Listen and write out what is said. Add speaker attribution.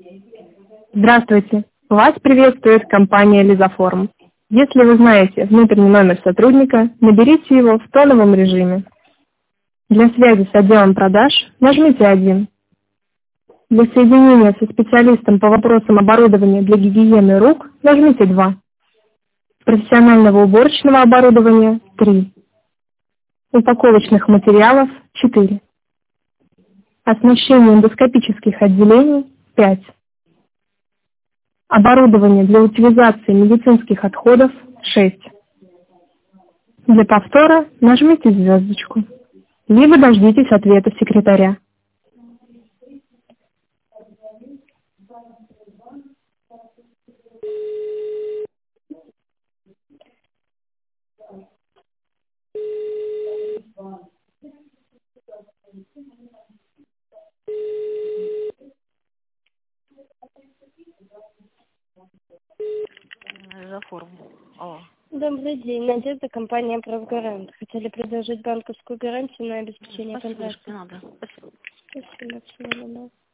Speaker 1: Здравствуйте! Вас приветствует компания Лизаформ. Если вы знаете внутренний номер сотрудника, наберите его в тоновом режиме. Для связи с отделом продаж нажмите 1. Для соединения со специалистом по вопросам оборудования для гигиены рук нажмите 2. Профессионального уборочного оборудования 3. Упаковочных материалов 4. Оснащение эндоскопических отделений 5. Оборудование для утилизации медицинских отходов 6. Для повтора нажмите звездочку, либо дождитесь ответа секретаря.
Speaker 2: За форму. Алло.
Speaker 3: Добрый день. Надежда, компания «Правгарант». Хотели предложить банковскую гарантию на обеспечение
Speaker 2: Спасибо,
Speaker 3: контракта.
Speaker 2: не надо. Спасибо.
Speaker 3: Спасибо. Всего доброго.